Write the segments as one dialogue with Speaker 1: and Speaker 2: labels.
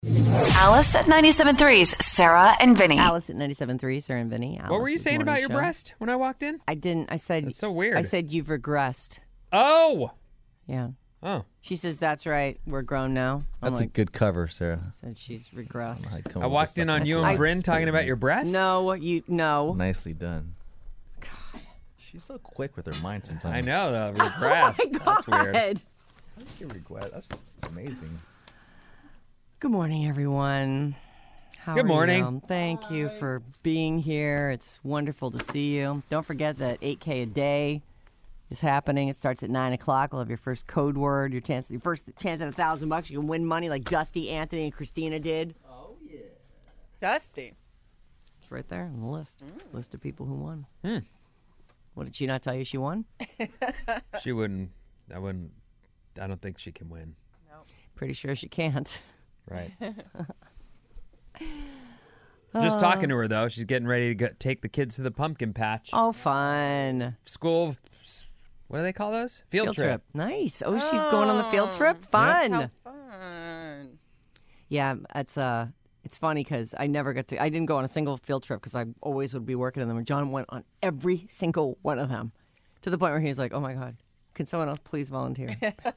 Speaker 1: Alice at 97.3's Sarah and Vinny.
Speaker 2: Alice at 97.3, Sarah and Vinny.
Speaker 3: What were you saying about your breast when I walked in?
Speaker 2: I didn't. I said...
Speaker 3: That's so weird.
Speaker 2: I said you've regressed.
Speaker 3: Oh!
Speaker 2: Yeah.
Speaker 3: Oh.
Speaker 2: She says, that's right. We're grown now.
Speaker 4: That's a good cover, Sarah.
Speaker 2: I said she's regressed.
Speaker 3: I walked in on you and Bryn talking about your breasts?
Speaker 2: No.
Speaker 4: Nicely done. God. She's so quick with her mind sometimes.
Speaker 3: I know, the regress.
Speaker 2: Oh my
Speaker 3: That's weird.
Speaker 4: God. That's amazing.
Speaker 2: Good morning, everyone.
Speaker 3: Good morning.
Speaker 2: You? Thank you for being here. It's wonderful to see you. Don't forget that 8K a day is happening. It starts at 9 o'clock. We'll have your first code word, your first chance at $1,000. You can win money like Dusty, Anthony, and Christina did.
Speaker 5: Oh, yeah. Dusty.
Speaker 2: It's right there on the list. List of people who won. What, did she not tell you she won?
Speaker 3: She wouldn't. I don't think she can win.
Speaker 5: No.
Speaker 2: Pretty sure she can't.
Speaker 3: Right. Just talking to her, though. She's getting ready to take the kids to the pumpkin patch.
Speaker 2: Oh, fun.
Speaker 3: School, what do they call those? Field trip.
Speaker 2: Nice. Oh, she's going on the field trip? Fun.
Speaker 5: How fun.
Speaker 2: Yeah, it's funny because I didn't go on a single field trip because I always would be working on them. And John went on every single one of them to the point where he was like, oh, my God, can someone else please volunteer?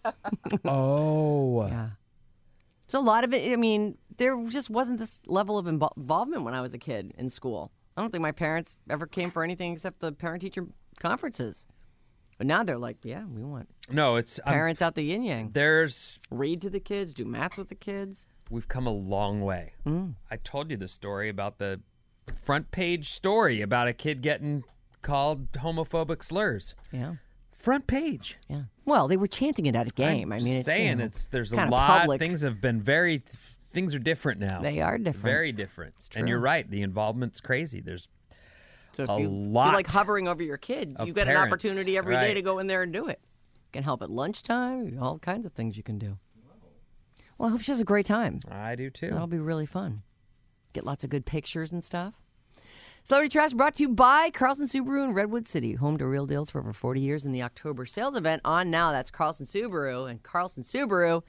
Speaker 3: Oh.
Speaker 2: Yeah. So a lot of it, I mean, there just wasn't this level of involvement when I was a kid in school. I don't think my parents ever came for anything except the parent-teacher conferences. But now they're like, yeah, we want parents out the yin-yang. Read to the kids, do math with the kids.
Speaker 3: We've come a long way. I told you the story about the front page story about a kid getting called homophobic slurs.
Speaker 2: Yeah.
Speaker 3: Front page.
Speaker 2: Yeah. Well, they were chanting it at a game.
Speaker 3: I'm
Speaker 2: I mean,
Speaker 3: just saying, there's a lot.
Speaker 2: Public.
Speaker 3: Things are different now.
Speaker 2: They are different.
Speaker 3: Very different. And you're right. The involvement's crazy. There's
Speaker 2: so if
Speaker 3: a
Speaker 2: you're
Speaker 3: lot
Speaker 2: like hovering over your kid, you get
Speaker 3: parents.
Speaker 2: an opportunity every day
Speaker 3: Right.
Speaker 2: to go in there and do it. You can help at lunchtime. All kinds of things you can do. Well, I hope she has a great time.
Speaker 3: I do too.
Speaker 2: That'll be really fun. Get lots of good pictures and stuff. Celebrity Trash brought to you by Carlson Subaru in Redwood City, home to real deals for over 40 years in the October sales event on now. That's Carlson Subaru and carlsonsubaru.com.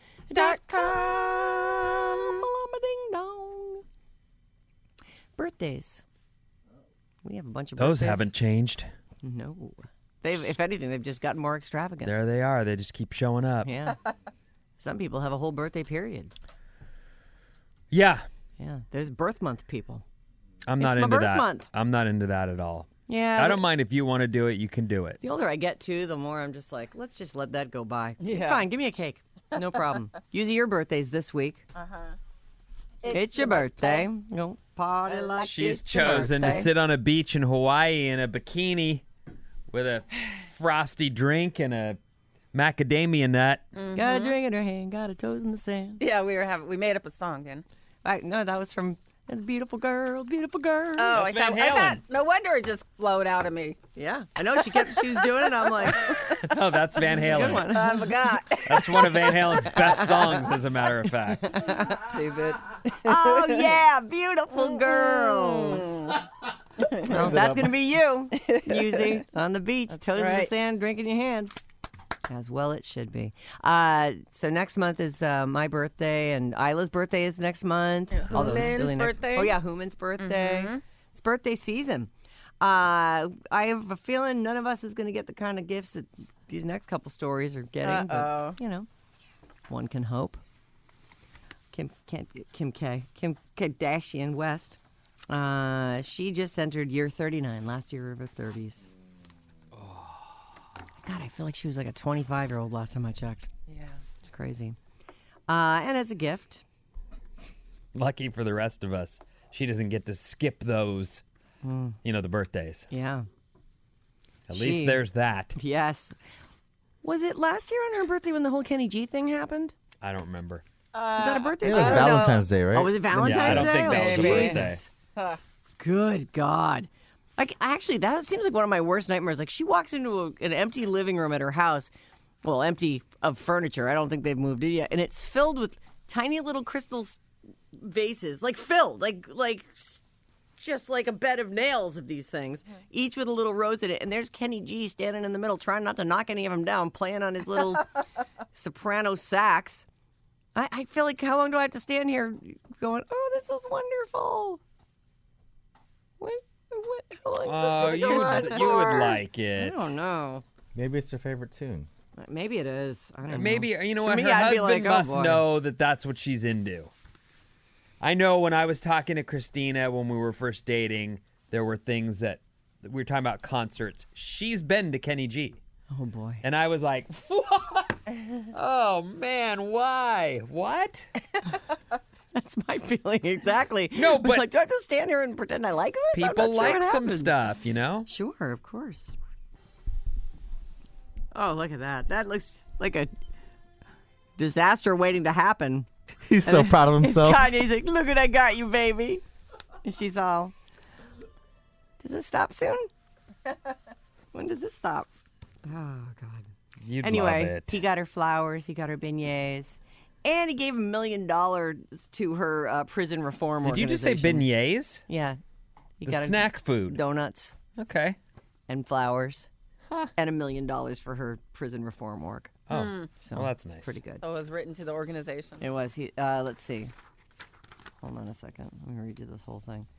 Speaker 2: Ding dong. Birthdays. We have a bunch of
Speaker 3: Those
Speaker 2: birthdays.
Speaker 3: haven't changed.
Speaker 2: No. If anything, they've just gotten more extravagant.
Speaker 3: There they are. They just keep showing up.
Speaker 2: Yeah. Some people have a whole birthday period.
Speaker 3: Yeah.
Speaker 2: Yeah. There's birth month people.
Speaker 3: I'm not
Speaker 2: It's my
Speaker 3: into
Speaker 2: birth
Speaker 3: that.
Speaker 2: month.
Speaker 3: I'm not into that at all.
Speaker 2: Yeah.
Speaker 3: I don't mind if you want to do it, you can do it.
Speaker 2: The older I get, too, the more I'm just like, let's just let that go by.
Speaker 5: Yeah.
Speaker 2: Fine, give me a cake. No problem. Usually your birthday's this week. It's your birthday. Go party like
Speaker 3: She's
Speaker 2: it's your
Speaker 3: chosen to
Speaker 2: birthday.
Speaker 3: sit on a beach in Hawaii in a bikini with a frosty drink and a macadamia nut.
Speaker 2: Got a drink in her hand, got her toes in the sand.
Speaker 5: Yeah, we made up a song then.
Speaker 2: No, that was from Beautiful Girl, Beautiful Girl.
Speaker 5: Oh,
Speaker 3: That's
Speaker 5: I
Speaker 3: Van
Speaker 5: thought,
Speaker 3: Halen.
Speaker 5: no wonder it just flowed out of me.
Speaker 2: Yeah, I know she was doing it. I'm like,
Speaker 3: No, that's Van Halen.
Speaker 2: good one.
Speaker 5: I forgot.
Speaker 3: That's one of Van Halen's best songs, as a matter of fact.
Speaker 2: Stupid. Oh, yeah, Beautiful Girls. Well, that's going to be you, Yuzi, on the beach, toes in the
Speaker 5: right.
Speaker 2: sand, drink in your hand. As well it should be. So next month is my birthday, and Isla's birthday is next month. Although it's
Speaker 5: Human's birthday.
Speaker 2: Oh, yeah, Human's birthday. It's birthday season. I have a feeling none of us is going to get the kind of gifts that these next couple stories are getting. But, one can hope. Kim Kardashian West. She just entered year 39, last year of her 30s. God, I feel like she was like a 25-year-old last time I checked.
Speaker 5: Yeah.
Speaker 2: It's crazy. And as a gift.
Speaker 3: Lucky for the rest of us, she doesn't get to skip those, the birthdays.
Speaker 2: Yeah.
Speaker 3: At least there's that.
Speaker 2: Yes. Was it last year on her birthday when the whole Kenny G thing happened?
Speaker 3: I don't remember.
Speaker 2: Was that a birthday?
Speaker 4: It was Valentine's Day, right?
Speaker 2: Oh, was it Valentine's Day?
Speaker 3: Yeah, I don't think that was
Speaker 5: a
Speaker 2: Oh,
Speaker 3: birthday.
Speaker 2: Jesus. Good God. Like, actually, that seems like one of my worst nightmares. Like, she walks into an empty living room at her house, well, empty of furniture. I don't think they've moved it yet. And it's filled with tiny little crystal vases, like filled, like just like a bed of nails of these things, each with a little rose in it. And there's Kenny G standing in the middle, trying not to knock any of them down, playing on his little soprano sax. I feel like how long do I have to stand here going, oh, this is wonderful? What how long is this going to go on
Speaker 3: you would
Speaker 2: for?
Speaker 3: like
Speaker 2: I
Speaker 3: it.
Speaker 2: don't know.
Speaker 4: Maybe it's your favorite tune.
Speaker 2: Maybe it is. I don't know.
Speaker 3: Maybe, you know
Speaker 2: For
Speaker 3: what?
Speaker 2: me,
Speaker 3: Her
Speaker 2: I'd be
Speaker 3: husband
Speaker 2: like, oh,
Speaker 3: must
Speaker 2: boy.
Speaker 3: know that that's what she's into. I know when I was talking to Christina when we were first dating, there were things that we were talking about concerts. She's been to Kenny G.
Speaker 2: Oh, boy.
Speaker 3: And I was like, what? Oh, man, why? What?
Speaker 2: That's my feeling exactly.
Speaker 3: No,
Speaker 2: I'm
Speaker 3: but-
Speaker 2: like, do I have to stand here and pretend I like this? I'm
Speaker 3: People
Speaker 2: not sure
Speaker 3: like
Speaker 2: what
Speaker 3: some
Speaker 2: happens.
Speaker 3: stuff, you know?
Speaker 2: Sure, of course. Oh, look at that. That looks like a disaster waiting to happen.
Speaker 4: He's so proud of himself.
Speaker 2: It's Kanye's like, look what I got you, baby. And she's all, does it stop soon? When does this stop? Oh, God.
Speaker 3: You'd
Speaker 2: Anyway,
Speaker 3: love it.
Speaker 2: he got her flowers, he got her beignets, and he gave $1 million to her prison reform
Speaker 3: Did you just say
Speaker 2: organization.
Speaker 3: beignets?
Speaker 2: Yeah. He
Speaker 3: The
Speaker 2: got her
Speaker 3: snack food.
Speaker 2: donuts
Speaker 3: Okay.
Speaker 2: and flowers
Speaker 3: Huh.
Speaker 2: and $1 million for her prison reform work.
Speaker 3: Oh,
Speaker 2: So
Speaker 3: well, that's nice.
Speaker 2: pretty good.
Speaker 5: So it was written to the organization.
Speaker 2: It was. Let's see. Hold on a second. Let me read you this whole thing.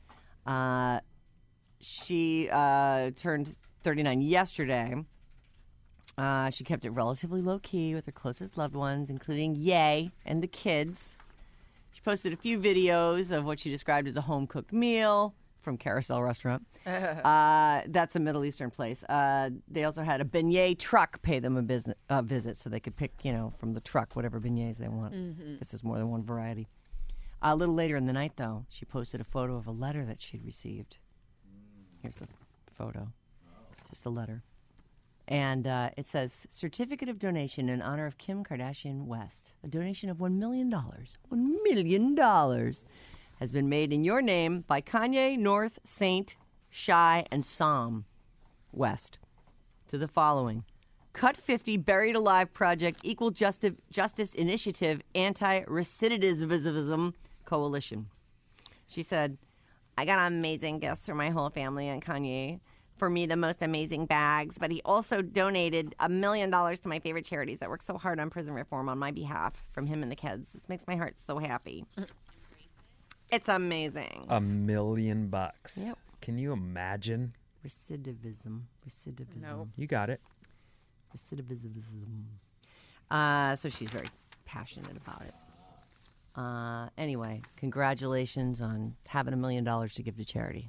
Speaker 2: She turned 39 yesterday. She kept it relatively low key with her closest loved ones, including Ye and the kids. She posted a few videos of what she described as a home cooked meal from Carousel Restaurant. That's a Middle Eastern place. They also had a beignet truck pay them a visit so they could pick, from the truck whatever beignets they want. This is more than one variety. A little later in the night, though, she posted a photo of a letter that she'd received. Here's the photo. Just a letter. And it says, certificate of donation in honor of Kim Kardashian West. A donation of $1 million. $1 million has been made in your name by Kanye, North, Saint, Shy, and Psalm West to the following. Cut 50 Buried Alive Project Equal Justice Initiative Anti-Recidivism Coalition. She said, I got amazing gifts for my whole family and Kanye. For me, the most amazing bags. But he also donated $1 million to my favorite charities that work so hard on prison reform on my behalf from him and the kids. This makes my heart so happy. It's amazing.
Speaker 3: $1 million.
Speaker 2: Yep.
Speaker 3: Can you imagine?
Speaker 2: Recidivism.
Speaker 5: No.
Speaker 3: You got it.
Speaker 2: Recidivism. So she's very passionate about it. Anyway, congratulations on having $1 million to give to charity.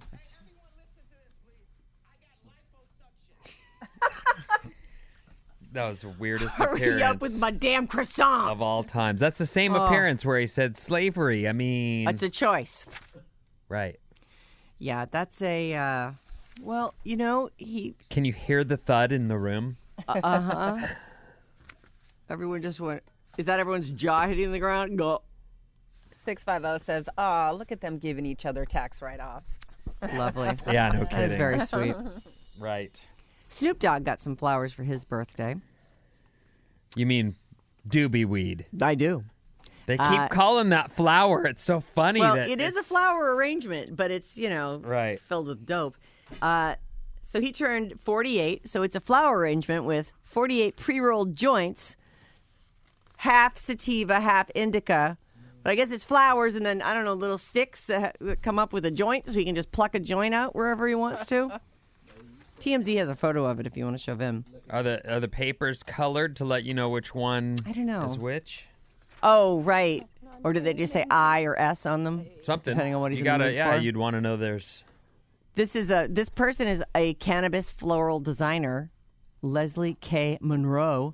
Speaker 3: That was the weirdest
Speaker 2: Hurry
Speaker 3: appearance
Speaker 2: up with my damn croissant.
Speaker 3: of all times. That's the same appearance where he said slavery. I mean,
Speaker 2: That's a choice.
Speaker 3: right.
Speaker 2: Yeah, that's a, he,
Speaker 3: Can you hear the thud in the room?
Speaker 2: everyone just went, is that everyone's jaw hitting the ground? Go.
Speaker 5: 650 says, "Oh, look at them giving each other tax write-offs."
Speaker 2: It's lovely.
Speaker 3: Yeah, no
Speaker 2: That is
Speaker 3: kidding.
Speaker 2: very sweet.
Speaker 3: Right.
Speaker 2: Snoop Dogg got some flowers for his birthday.
Speaker 3: You mean doobie weed?
Speaker 2: I do.
Speaker 3: They keep calling that flower. It's so funny.
Speaker 2: Well,
Speaker 3: that
Speaker 2: it is a
Speaker 3: it's-
Speaker 2: flower arrangement, but it's,
Speaker 3: Right.
Speaker 2: filled with dope. So he turned 48, so it's a flower arrangement with 48 pre-rolled joints, half sativa, half indica. But I guess it's flowers and then, I don't know, little sticks that come up with a joint so he can just pluck a joint out wherever he wants to. TMZ has a photo of it if you want to show him.
Speaker 3: Are the papers colored to let you know which one
Speaker 2: I don't know.
Speaker 3: is which?
Speaker 2: Oh, right. Or did they just say I or S on them?
Speaker 3: Something.
Speaker 2: Depending on what he's
Speaker 3: you
Speaker 2: in the
Speaker 3: gotta,
Speaker 2: mood
Speaker 3: yeah,
Speaker 2: for.
Speaker 3: you'd want to know there's.
Speaker 2: This person is a cannabis floral designer, Leslie K. Monroy,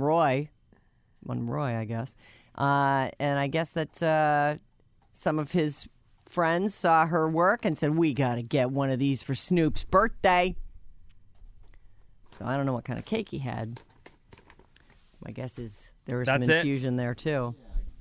Speaker 2: I guess. And I guess that some of his friends saw her work and said, we got to get one of these for Snoop's birthday. So I don't know what kind of cake he had. My guess is there was some
Speaker 3: That's it?
Speaker 2: infusion there, too.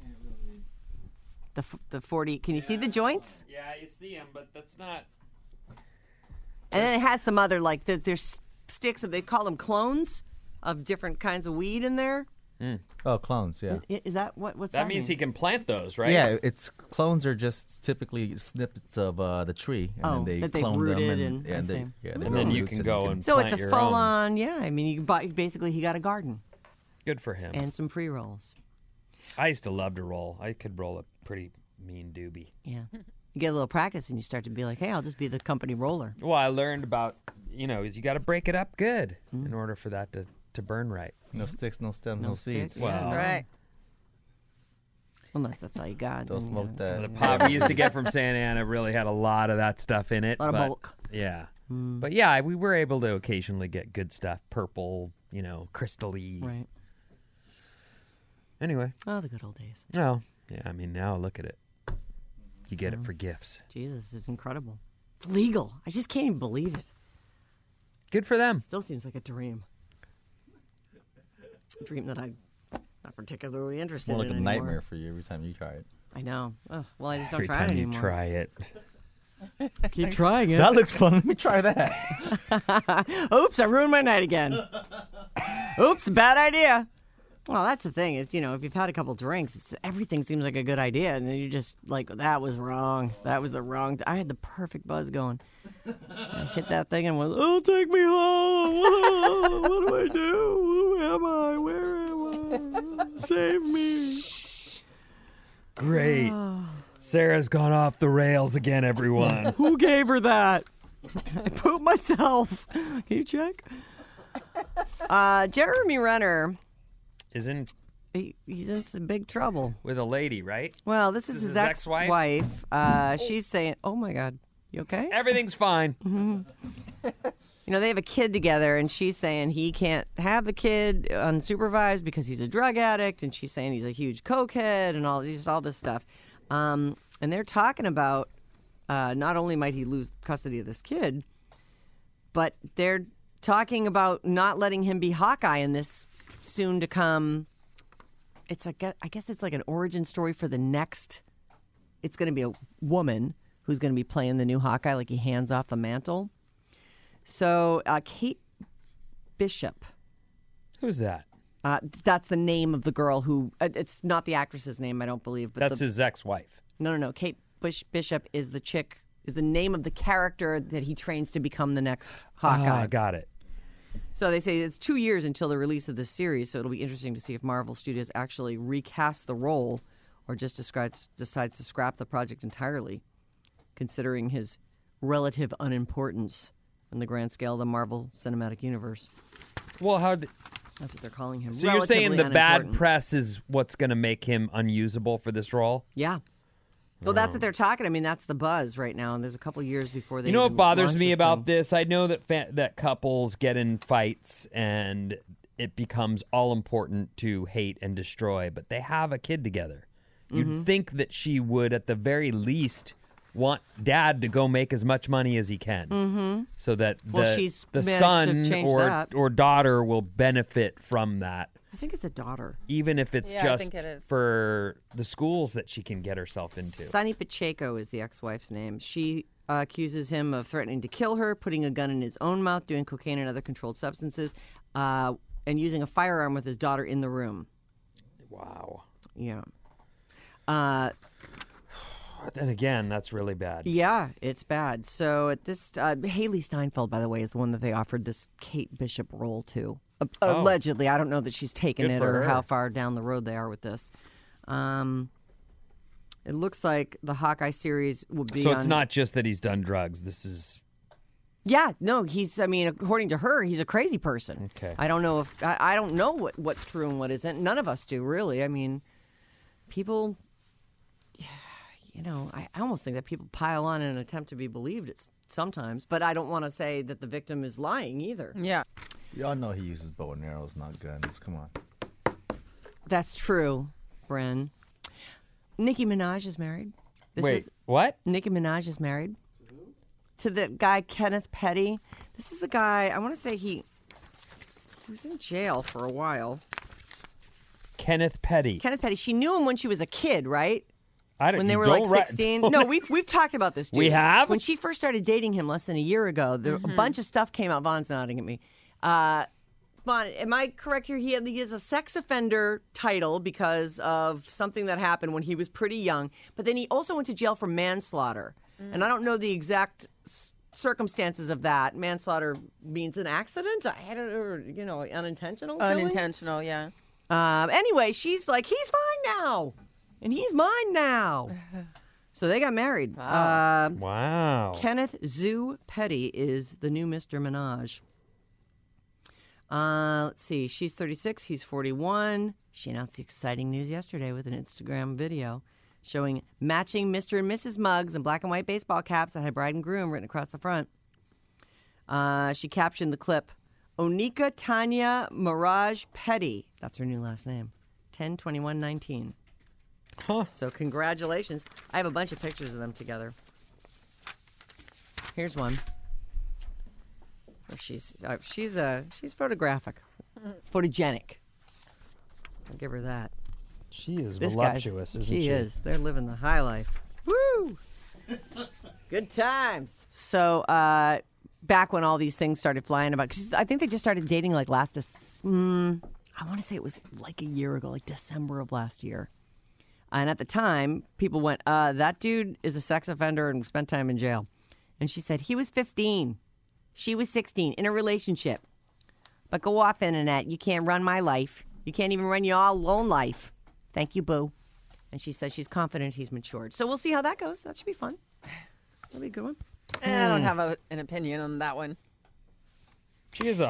Speaker 2: The 40, can you see the joints?
Speaker 3: Yeah, you see them, but that's not.
Speaker 2: And then it has some other, like, there's sticks of, they call them clones of different kinds of weed in there.
Speaker 4: Oh, clones, yeah.
Speaker 2: Is that what's
Speaker 3: That means he
Speaker 2: mean?
Speaker 3: can plant those, right?
Speaker 4: Yeah, it's clones are just typically snippets of the tree, and
Speaker 2: Oh,
Speaker 4: then they
Speaker 2: that they've
Speaker 4: clone
Speaker 2: rooted
Speaker 4: them,
Speaker 2: I see.
Speaker 4: they
Speaker 3: And
Speaker 4: grow
Speaker 3: then you
Speaker 4: roots
Speaker 3: can go and
Speaker 2: So
Speaker 3: plant
Speaker 2: it's a
Speaker 3: your
Speaker 2: full
Speaker 3: own.
Speaker 2: on, yeah. I mean, you can buy, basically he got a garden
Speaker 3: Good for him.
Speaker 2: and some pre rolls.
Speaker 3: I used to love to roll. I could roll a pretty mean doobie.
Speaker 2: Yeah. You get a little practice and you start to be like, hey, I'll just be the company roller.
Speaker 3: Well, I learned about, is you got to break it up good in order for that to burn right.
Speaker 4: No sticks, no stems, no seeds.
Speaker 2: sticks.
Speaker 3: Well,
Speaker 5: That's right.
Speaker 2: Unless that's all you got.
Speaker 4: Don't
Speaker 2: then,
Speaker 4: smoke that.
Speaker 3: The pop we used to get from Santa Ana really had a lot of that stuff in it.
Speaker 2: A lot of
Speaker 3: but-
Speaker 2: bulk.
Speaker 3: Yeah. But yeah, we were able to occasionally get good stuff. Purple, crystal-y.
Speaker 2: Right.
Speaker 3: Anyway.
Speaker 2: Oh, the good old days.
Speaker 3: Oh, yeah, I mean, now look at it. You get it for gifts.
Speaker 2: Jesus, it's incredible. It's legal. I just can't even believe it.
Speaker 3: Good for them.
Speaker 2: Still seems like a dream. A dream that I'm not particularly interested
Speaker 4: More like
Speaker 2: in
Speaker 4: a
Speaker 2: anymore.
Speaker 4: nightmare for you every time you try it.
Speaker 2: I know. Ugh, well, I just don't
Speaker 3: Every
Speaker 2: try
Speaker 3: time
Speaker 2: it
Speaker 3: you
Speaker 2: anymore.
Speaker 3: try it.
Speaker 2: Keep trying it.
Speaker 4: That looks fun. Let me try that.
Speaker 2: Oops, I ruined my night again. Oops, bad idea. Well, that's the thing is, if you've had a couple drinks, everything seems like a good idea. And then you just like, that was wrong. That was the wrong. I had the perfect buzz going. I hit that thing and went, oh, take me home. What do I do? Who am I? Where am I? Save me.
Speaker 3: Great. Sarah's gone off the rails again, everyone.
Speaker 2: Who gave her that? I pooped myself. Can you check? Jeremy Renner,
Speaker 3: Isn't
Speaker 2: he's in some big trouble.
Speaker 3: with a lady, right?
Speaker 2: Well, this is
Speaker 3: This
Speaker 2: his
Speaker 3: is ex-wife?
Speaker 2: ex-wife. She's saying, oh, my God, you okay?
Speaker 3: Everything's fine.
Speaker 2: They have a kid together, and she's saying he can't have the kid unsupervised because he's a drug addict, and she's saying he's a huge cokehead and all this stuff. And they're talking about not only might he lose custody of this kid, but they're talking about not letting him be Hawkeye in this soon-to-come. It's like I guess it's like an origin story for the next. It's going to be a woman who's going to be playing the new Hawkeye, like he hands off the mantle. So Kate Bishop,
Speaker 3: Who's that?
Speaker 2: that's the name of the girl who. It's not the actress's name, I don't believe. But
Speaker 3: That's his ex-wife.
Speaker 2: No. Kate Bishop is the chick. Is the name of the character that he trains to become the next Hawkeye.
Speaker 3: Got it.
Speaker 2: So they say it's 2 years until the release of this series. So it'll be interesting to see if Marvel Studios actually recast the role, or just decides to scrap the project entirely, considering his relative unimportance in the grand scale of the Marvel Cinematic Universe.
Speaker 3: Well,
Speaker 2: That's what they're calling him.
Speaker 3: so you're saying the
Speaker 2: Relatively
Speaker 3: bad
Speaker 2: unimportant.
Speaker 3: press is what's going to make him unusable for this role?
Speaker 2: Yeah. Well, that's what they're talking. I mean, that's the buzz right now. And there's a couple years before they.
Speaker 3: You know what
Speaker 2: even
Speaker 3: bothers
Speaker 2: launch
Speaker 3: me
Speaker 2: this
Speaker 3: about
Speaker 2: thing.
Speaker 3: this? I know that couples get in fights and it becomes all important to hate and destroy, but they have a kid together. You'd think that she would, at the very least, want dad to go make as much money as he can, so that
Speaker 2: Well, she's
Speaker 3: the
Speaker 2: managed to
Speaker 3: son
Speaker 2: change that.
Speaker 3: or daughter will benefit from that,
Speaker 2: I think it's a daughter.
Speaker 3: even if it's
Speaker 5: Yeah, I
Speaker 3: just
Speaker 5: think it is.
Speaker 3: for the schools that she can get herself into.
Speaker 2: Sunny Pacheco is the ex-wife's name. She accuses him of threatening to kill her, putting a gun in his own mouth, doing cocaine and other controlled substances, and using a firearm with his daughter in the room.
Speaker 3: Wow.
Speaker 2: Yeah.
Speaker 3: Then again, that's really bad.
Speaker 2: Yeah, it's bad. So at this, Haley Steinfeld, by the way, is the one that they offered this Kate Bishop role to. Allegedly, I don't know that she's taken
Speaker 3: Good
Speaker 2: it
Speaker 3: for
Speaker 2: or
Speaker 3: her.
Speaker 2: how far down the road they are with this. It looks like the Hawkeye series will be.
Speaker 3: So it's
Speaker 2: on-
Speaker 3: not just that he's done drugs. This is
Speaker 2: Yeah, no, he's. I mean, according to her, he's a crazy person.
Speaker 3: Okay.
Speaker 2: I don't know if I don't know what's true and what isn't. None of us do, really. I mean, people. I almost think that people pile on in an attempt to be believed sometimes, but I don't want to say that the victim is lying either.
Speaker 5: Yeah.
Speaker 4: Y'all know he uses bow and arrows, not guns. Come on.
Speaker 2: That's true, Bren. Nicki Minaj is married.
Speaker 3: wait. What?
Speaker 2: Nicki Minaj is married to the guy Kenneth Petty. This is the guy. I want to say he was in jail for a while.
Speaker 3: Kenneth Petty.
Speaker 2: Kenneth Petty. She knew him when she was a kid, right?
Speaker 3: I don't,
Speaker 2: When they were
Speaker 3: don't
Speaker 2: like
Speaker 3: ri-
Speaker 2: 16.
Speaker 3: don't-
Speaker 2: No, we've talked about this, dude.
Speaker 3: We have?
Speaker 2: When she first started dating him less than a year ago, a bunch of stuff came out. Vaughn's nodding at me. Vaughn, am I correct here? He has a sex offender title because of something that happened when he was pretty young. But then he also went to jail for manslaughter. And I don't know the exact circumstances of that. Manslaughter means an accident? I don't know, unintentional killing?
Speaker 5: Unintentional, yeah.
Speaker 2: Anyway, she's like, he's fine now, and he's mine now. So they got married.
Speaker 3: Wow.
Speaker 2: Kenneth Zoo Petty is the new Mr. Minaj. Let's see. She's 36. He's 41. She announced the exciting news yesterday with an Instagram video showing matching Mr. and Mrs. mugs and black and white baseball caps that had bride and groom written across the front. She captioned the clip, Onika Tanya Mirage Petty. That's her new last name. 10/21/19.
Speaker 3: Huh.
Speaker 2: So congratulations. I have a bunch of pictures of them together. Here's one. She's photographic, photogenic. I'll give her that.
Speaker 3: She is
Speaker 2: This
Speaker 3: voluptuous, isn't she?
Speaker 2: She is. They're living the high life. Woo! It's good times. So back when all these things started flying about, 'cause I think they just started dating like I want to say it was like a year ago, like December of last year. And at the time, people went, that dude is a sex offender and spent time in jail. And she said, he was 15. She was 16 in a relationship. But go off, internet. You can't run my life. You can't even run your own life. Thank you, boo. And she says she's confident he's matured. So we'll see how that goes. That should be fun. That'll be a good one.
Speaker 5: I don't have an opinion on that one.
Speaker 3: She has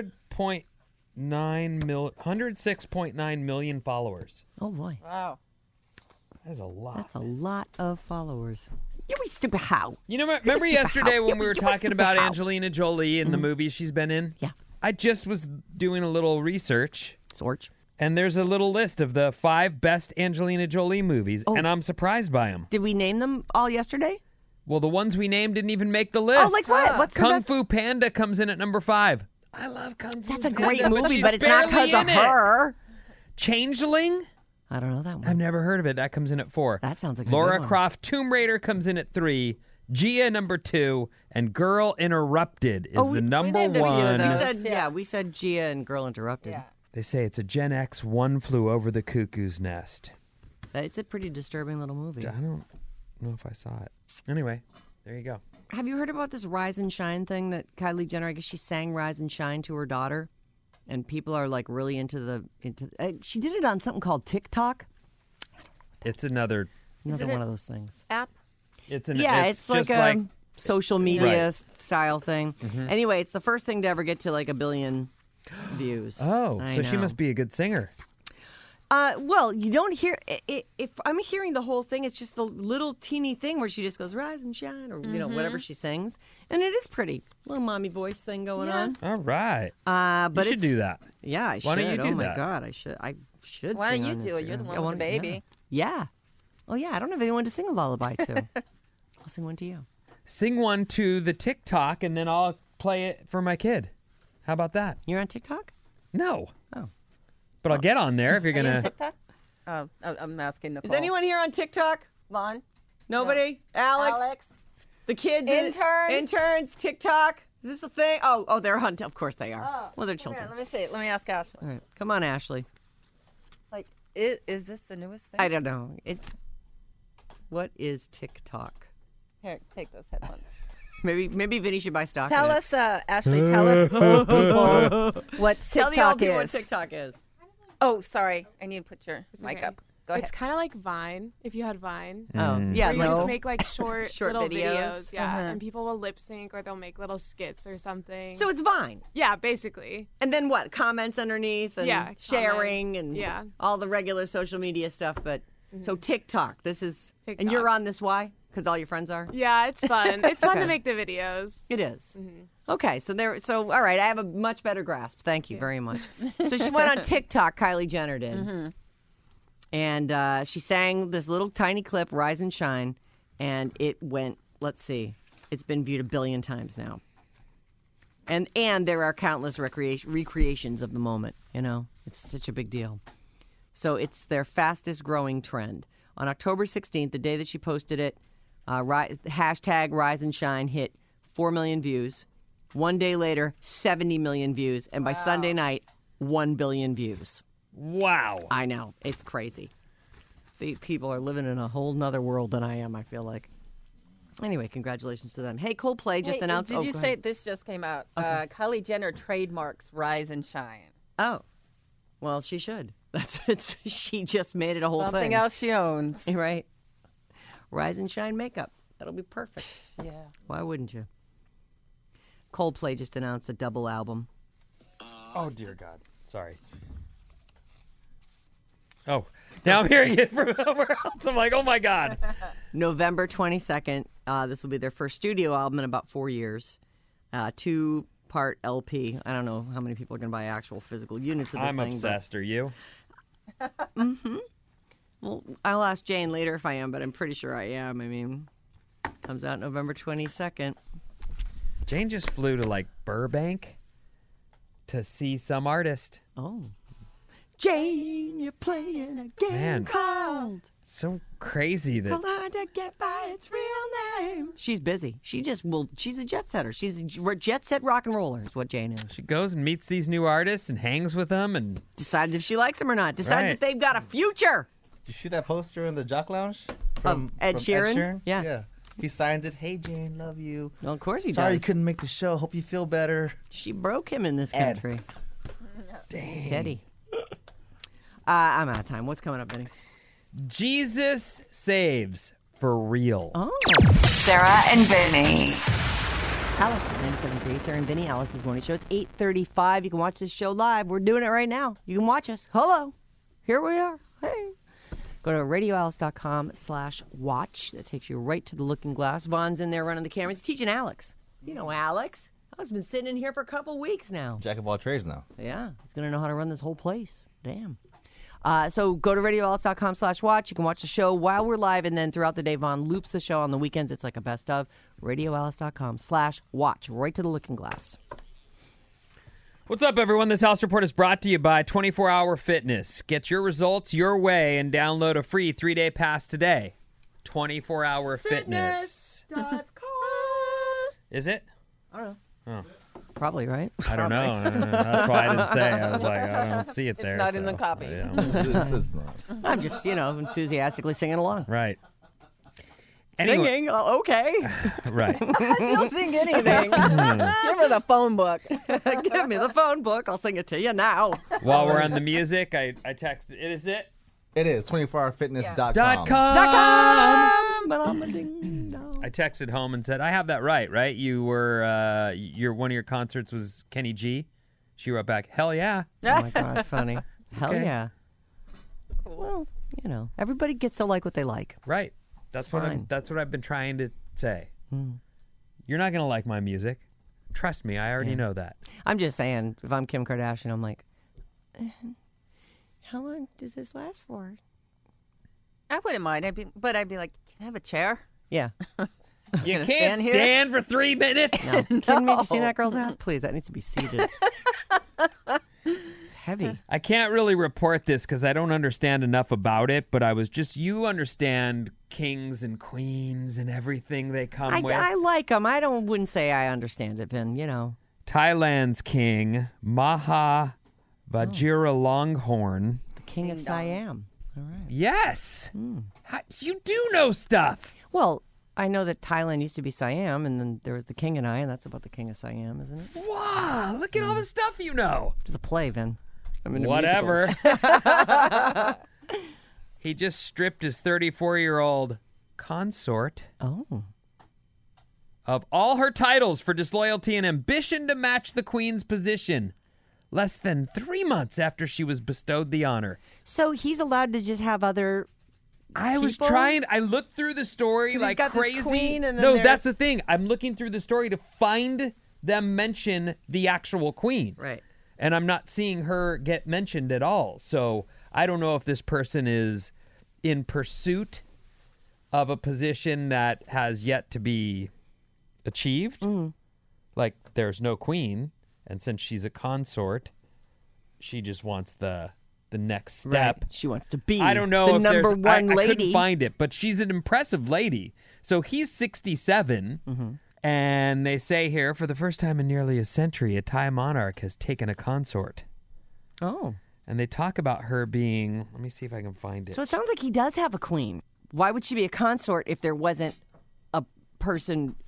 Speaker 3: 106.9 million followers.
Speaker 2: Oh, boy.
Speaker 5: Wow.
Speaker 3: That is a lot.
Speaker 2: That's a lot of followers. You wait, stupid how?
Speaker 3: You know, remember yesterday when we were talking about
Speaker 2: how?
Speaker 3: Angelina Jolie and the movies she's been in?
Speaker 2: Yeah.
Speaker 3: I just was doing a little research,
Speaker 2: Sorch.
Speaker 3: and there's a little list of the 5 best Angelina Jolie movies, and I'm surprised by them.
Speaker 2: Did we name them all yesterday?
Speaker 3: Well, the ones we named didn't even make the list.
Speaker 2: Oh, like what? What's the
Speaker 3: Kung
Speaker 2: best?
Speaker 3: Fu Panda comes in at number 5. I love Kung Fu
Speaker 2: That's a
Speaker 3: Panda,
Speaker 2: great movie,
Speaker 3: she's
Speaker 2: but it's not
Speaker 3: barely
Speaker 2: because of
Speaker 3: in it.
Speaker 2: her.
Speaker 3: Changeling?
Speaker 2: I don't know that one.
Speaker 3: I've never heard of it. That comes in at 4.
Speaker 2: That sounds like a
Speaker 3: Laura
Speaker 2: good one.
Speaker 3: Croft Tomb Raider comes in at 3. Gia number 2, and Girl Interrupted is the number
Speaker 5: named a few of
Speaker 3: 1.
Speaker 5: those.
Speaker 2: We said Gia and Girl Interrupted.
Speaker 5: Yeah.
Speaker 3: They say it's a Gen X One Flew Over the Cuckoo's Nest.
Speaker 2: It's a pretty disturbing little movie.
Speaker 3: I don't know if I saw it. Anyway, there you go.
Speaker 2: Have you heard about this Rise and Shine thing that Kylie Jenner, I guess she sang Rise and Shine to her daughter, and people are like really into she did it on something called TikTok.
Speaker 3: It's another.
Speaker 2: Another
Speaker 5: it
Speaker 2: one of those things.
Speaker 5: App?
Speaker 3: It's an.
Speaker 2: Yeah,
Speaker 3: it's
Speaker 2: it's like
Speaker 3: just
Speaker 2: a social media
Speaker 3: Right.
Speaker 2: style thing. Anyway, it's the first thing to ever get to like 1 billion views.
Speaker 3: Oh,
Speaker 2: I
Speaker 3: so she
Speaker 2: know.
Speaker 3: must be a good singer.
Speaker 2: Well, you don't hear. If I'm hearing the whole thing, it's just the little teeny thing where she just goes "Rise and Shine" or whatever she sings, and it is pretty. Little mommy voice thing going on.
Speaker 3: All right.
Speaker 2: But
Speaker 3: you should
Speaker 2: it's,
Speaker 3: do that.
Speaker 2: Yeah, I
Speaker 3: Why
Speaker 2: should.
Speaker 3: don't you do
Speaker 2: oh my
Speaker 3: that?
Speaker 2: God, I should. I should.
Speaker 5: Why
Speaker 2: sing
Speaker 5: don't
Speaker 2: on
Speaker 5: you
Speaker 2: this
Speaker 5: do it? You're the
Speaker 2: show.
Speaker 5: one
Speaker 2: I
Speaker 5: with the
Speaker 2: wanna-
Speaker 5: baby.
Speaker 2: Yeah. Oh yeah, I don't have anyone to sing a lullaby to. I'll sing one to you.
Speaker 3: Sing one to the TikTok, and then I'll play it for my kid. How about that?
Speaker 2: You're on TikTok?
Speaker 3: No.
Speaker 2: Oh.
Speaker 3: But I'll get on there if you're
Speaker 5: Are you on
Speaker 3: gonna.
Speaker 5: TikTok? Oh, I'm asking Nicole.
Speaker 2: Is anyone here on TikTok?
Speaker 5: Vaughn?
Speaker 2: Nobody? Alex? The kids? Interns? TikTok? Is this a thing? Oh, they're on. Of course they are. Well, they're
Speaker 5: Come here,
Speaker 2: children.
Speaker 5: let me see. Let me ask Ashley.
Speaker 2: All right. Come on, Ashley.
Speaker 5: Like, is this the newest thing?
Speaker 2: I don't know. What is TikTok?
Speaker 5: Here, take those headphones.
Speaker 2: Maybe Vinny should buy stock
Speaker 5: Tell
Speaker 2: in it.
Speaker 5: us, Ashley, tell us old people what
Speaker 2: Tell the old
Speaker 5: TikTok
Speaker 2: people what
Speaker 5: is.
Speaker 2: TikTok is.
Speaker 5: Oh, sorry. I need to put your mic
Speaker 6: okay.
Speaker 5: up. Go ahead.
Speaker 6: It's kind of like Vine, if you had Vine.
Speaker 2: Oh, yeah.
Speaker 6: Where you
Speaker 2: like-
Speaker 6: just make like short little
Speaker 2: videos.
Speaker 6: yeah, and people will lip sync or they'll make little skits or something.
Speaker 2: So it's Vine.
Speaker 6: yeah, basically.
Speaker 2: And then what? Comments underneath and
Speaker 6: Yeah,
Speaker 2: sharing
Speaker 6: comments.
Speaker 2: and
Speaker 6: Yeah.
Speaker 2: all the regular social media stuff. But so TikTok, this is, and
Speaker 6: TikTok.
Speaker 2: you're on this why? Because all your friends are?
Speaker 6: Yeah, it's fun. It's fun
Speaker 2: Okay.
Speaker 6: to make the videos.
Speaker 2: It is. Okay, so all right, I have a much better grasp. Thank you very much. So she went on TikTok, Kylie Jenner did. And she sang this little tiny clip, Rise and Shine, and it went, let's see, it's been viewed 1 billion times now. And there are countless recreations of the moment, you know? It's such a big deal. So it's their fastest growing trend. On October 16th, the day that she posted it, hashtag Rise and Shine hit 4 million views. One day later, 70 million views. And by Sunday night, 1 billion views.
Speaker 3: Wow.
Speaker 2: I know. It's crazy. The people are living in a whole nother world than I am, I feel like. Anyway, congratulations to them. Hey, Coldplay just
Speaker 5: Hey,
Speaker 2: announced...
Speaker 5: Did you
Speaker 2: go
Speaker 5: say
Speaker 2: ahead.
Speaker 5: this just came out? Kylie Jenner trademarks Rise and Shine.
Speaker 2: Oh. Well, she should. She just made it a whole
Speaker 5: Something
Speaker 2: thing.
Speaker 5: else she owns.
Speaker 2: Right. Rise and Shine makeup. That'll be perfect.
Speaker 5: Yeah.
Speaker 2: Why wouldn't you? Coldplay just announced a double album.
Speaker 3: Oh, dear God. Sorry. Oh, now I'm hearing it from somewhere else. I'm like, oh, my God.
Speaker 2: November 22nd. This will be their first studio album in about 4 years. 2-part LP. I don't know how many people are going to buy actual physical units of this
Speaker 3: I'm
Speaker 2: thing.
Speaker 3: obsessed. Are you?
Speaker 2: Well, I'll ask Jane later if I am, but I'm pretty sure I am. I mean, comes out November 22nd.
Speaker 3: Jane just flew to, like, Burbank to see some artist.
Speaker 2: Oh. Jane, you're playing a game
Speaker 3: Man.
Speaker 2: called
Speaker 3: So crazy that...
Speaker 2: Hard to Get By Its Real Name. She's busy. She's a jet setter. She's a jet set rock and roller is what Jane is.
Speaker 3: She goes and meets these new artists and hangs with them and...
Speaker 2: Decides if she likes them or not. Decides
Speaker 3: Right.
Speaker 2: if they've got a future.
Speaker 4: Did you see that poster in the Jock Lounge?
Speaker 2: Ed Sheeran? Yeah.
Speaker 4: Yeah. He signs it. Hey, Jane, love you.
Speaker 2: Well, of course he
Speaker 4: Sorry you
Speaker 2: does.
Speaker 4: couldn't make the show. Hope you feel better.
Speaker 2: She broke him in this
Speaker 4: Ed.
Speaker 2: country. Teddy. I'm out of time. What's coming up, Vinny?
Speaker 3: Jesus saves for real.
Speaker 2: Oh.
Speaker 1: Sarah and Vinny.
Speaker 2: Alice, 97.3, Sarah and Vinny, Alice's Morning Show. It's 8:35. You can watch this show live. We're doing it right now. You can watch us. Hello. Here we are. Hey. Go to radioalice.com/watch. That takes you right to the looking glass. Vaughn's in there running the cameras. He's teaching Alex. You know Alex. Alex has been sitting in here for a couple weeks now.
Speaker 4: Jack of all trades now.
Speaker 2: Yeah. He's going to know how to run this whole place. Damn. So go to radioalice.com/watch. You can watch the show while we're live, and then throughout the day, Vaughn loops the show on the weekends. It's like a best of. radioalice.com/watch. Right to the looking glass.
Speaker 3: What's up, everyone? This House Report is brought to you by 24 Hour Fitness. Get your results your way and download a free 3-day pass today. 24 Hour Fitness. Is it?
Speaker 2: Probably, right?
Speaker 3: I don't know. That's why I didn't say. I was like, I don't see it there.
Speaker 5: not in
Speaker 3: so,
Speaker 5: the copy.
Speaker 3: yeah.
Speaker 4: This is not.
Speaker 2: I'm just, enthusiastically singing along.
Speaker 3: Right. Anyway,
Speaker 2: Singing? Oh, okay.
Speaker 3: right.
Speaker 5: She'll sing anything. Give her the phone book.
Speaker 2: Give me the phone book. I'll sing it to you now.
Speaker 3: While we're on the music, I texted. Is it?
Speaker 4: It is 24hourfitness.com.
Speaker 3: I texted home and said, I have that right? You were, one of your concerts was Kenny G. She wrote back, hell yeah.
Speaker 2: Oh, my God, funny. Hell
Speaker 3: Okay.
Speaker 2: yeah. Well, everybody gets to like what they like.
Speaker 3: Right. That's what
Speaker 2: fine.
Speaker 3: that's what I've been trying to say. You're not going to like my music. Trust me, I already know that.
Speaker 2: I'm just saying, if I'm Kim Kardashian, I'm like, how long does this last for?
Speaker 5: I wouldn't mind. I'd be like, can I have a chair?
Speaker 2: Yeah.
Speaker 3: You
Speaker 5: gonna
Speaker 3: can't
Speaker 5: stand here?
Speaker 3: stand for 3 minutes.
Speaker 2: No. Kidding me? Have you seen that girl's ass? Please, that needs to be seated. It's heavy.
Speaker 3: I can't really report this because I don't understand enough about it, but you understand kings and queens and everything they come with.
Speaker 2: I like them. Wouldn't say I understand it, Ben,
Speaker 3: Thailand's king, Maha Vajiralongkorn.
Speaker 2: The king of Siam. All right.
Speaker 3: Yes. You do know stuff.
Speaker 2: Well, I know that Thailand used to be Siam, and then there was the King and I, and that's about the King of Siam, isn't it?
Speaker 3: Wow, look at all the stuff you know.
Speaker 2: It's a play, Vin. I'm into
Speaker 3: Whatever.
Speaker 2: musicals.
Speaker 3: He just stripped his 34-year-old consort
Speaker 2: Oh.
Speaker 3: of all her titles for disloyalty and ambition to match the queen's position, less than 3 months after she was bestowed the honor.
Speaker 2: So he's allowed to just have other
Speaker 3: I was
Speaker 2: people?
Speaker 3: trying. I looked through the story
Speaker 2: He's
Speaker 3: like
Speaker 2: got this
Speaker 3: crazy.
Speaker 2: queen and then
Speaker 3: no,
Speaker 2: there's-
Speaker 3: that's the thing. I'm looking through the story to find them mention the actual queen.
Speaker 2: Right.
Speaker 3: And I'm not seeing her get mentioned at all. So I don't know if this person is in pursuit of a position that has yet to be achieved. Like there's no queen, and since she's a consort, she just wants the next step.
Speaker 2: Right. She wants to be
Speaker 3: I don't know
Speaker 2: the
Speaker 3: if
Speaker 2: number
Speaker 3: there's,
Speaker 2: one
Speaker 3: I
Speaker 2: lady.
Speaker 3: couldn't find it, but she's an impressive lady. So he's 67, and they say here, for the first time in nearly a century, a Thai monarch has taken a consort.
Speaker 2: Oh.
Speaker 3: And they talk about her being, let me see if I can find it.
Speaker 2: So it sounds like he does have a queen. Why would she be a consort if there wasn't a person